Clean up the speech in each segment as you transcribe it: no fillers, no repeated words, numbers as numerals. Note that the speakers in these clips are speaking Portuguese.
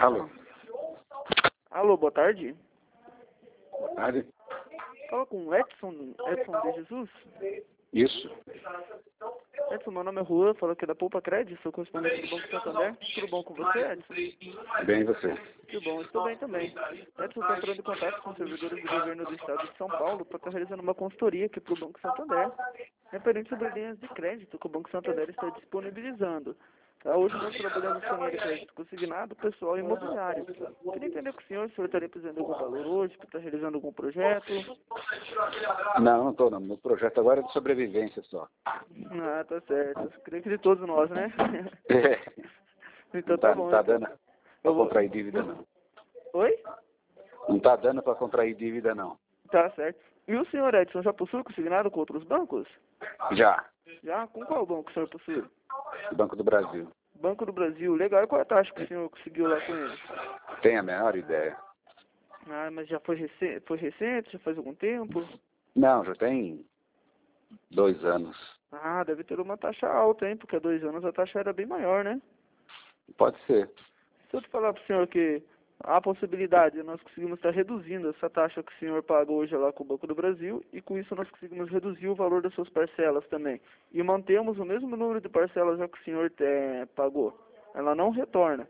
Alô. Alô, boa tarde. Boa tarde. Fala com o Edson de Jesus. Isso. Edson, meu nome é Juan, falo aqui da Poupa Crédito, sou correspondente do Banco Santander. Tudo bom com você, Edson? Bem, e você? Que bom, estou bem também. Edson, estou entrando em contato com servidores do governo do estado de São Paulo para estar realizando uma consultoria aqui para o Banco Santander, referente sobre linhas de crédito que o Banco Santander está disponibilizando. Hoje nós trabalhamos com linha de crédito consignado, pessoal e imobiliário. Queria entender com o senhor estaria precisando de algum valor hoje, para estar realizando algum projeto. Não estou não. Meu projeto agora é de sobrevivência só. Ah, tá certo. Creio que de todos nós, né? É. Então Não bom. tá Então. dando para contrair dívida, não. Oi? Não tá dando para contrair dívida, não. Tá certo. E o senhor Edson já possui consignado com outros bancos? Já. Já? Com qual banco o senhor possui? Banco do Brasil. Banco do Brasil. Legal. E qual é a taxa que o senhor conseguiu lá com ele? Tem a menor ideia. Ah, mas já foi recente? Já faz algum tempo? Não, já tem 2 anos. Ah, deve ter uma taxa alta, hein? Porque há 2 anos a taxa era bem maior, né? Pode ser. Se eu te falar para o senhor que há possibilidade, nós conseguimos estar reduzindo essa taxa que o senhor paga hoje lá com o Banco do Brasil e com isso nós conseguimos reduzir o valor das suas parcelas também. E mantemos o mesmo número de parcelas já que o senhor pagou. Ela não retorna.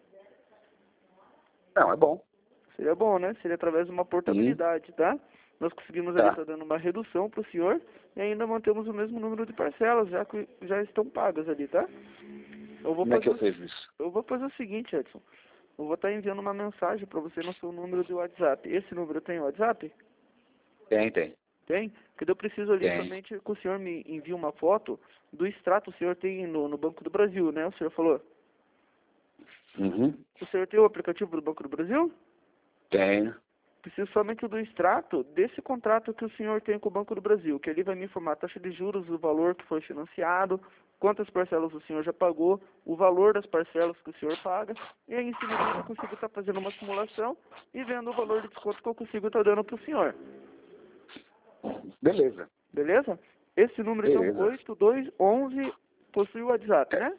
Não, é bom. Seria bom, né? Seria através de uma portabilidade, tá? Nós conseguimos ali Tá. estar dando uma redução para o senhor e ainda mantemos o mesmo número de parcelas, já que já estão pagas ali, tá? Como é que eu vejo isso? Eu vou fazer o seguinte, Edson. Eu vou estar enviando uma mensagem para você no seu número de WhatsApp. Esse número tem WhatsApp? Tem. Tem? Porque eu preciso ali Tem. somente que o senhor me envie uma foto do extrato que o senhor tem no Banco do Brasil, né? O senhor falou. Uhum. O senhor tem o aplicativo do Banco do Brasil? Tenho. Preciso somente do extrato desse contrato que o senhor tem com o Banco do Brasil, que ele vai me informar a taxa de juros, o valor que foi financiado, quantas parcelas o senhor já pagou, o valor das parcelas que o senhor paga, e aí em cima disso eu consigo estar fazendo uma simulação e vendo o valor de desconto que eu consigo estar dando para o senhor. Beleza. Beleza? Esse número então, Beleza. 8211, possui o WhatsApp, né?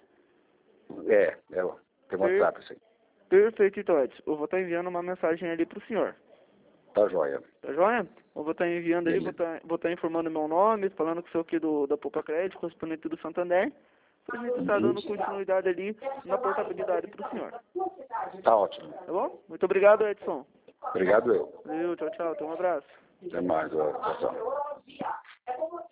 Tem WhatsApp, isso aí. Perfeito, então, Edson. Eu vou estar enviando uma mensagem ali para o senhor. Tá joia. Tá joia? Eu vou estar enviando ali, vou estar informando meu nome, falando que sou aqui da Poupa Crédito, correspondente do Santander. Pra gente estar dando continuidade ali na portabilidade para o senhor. Tá ótimo. Tá bom? Muito obrigado, Edson. Obrigado eu. Valeu, tchau, tchau. Até um abraço. Até mais. Tchau, tchau.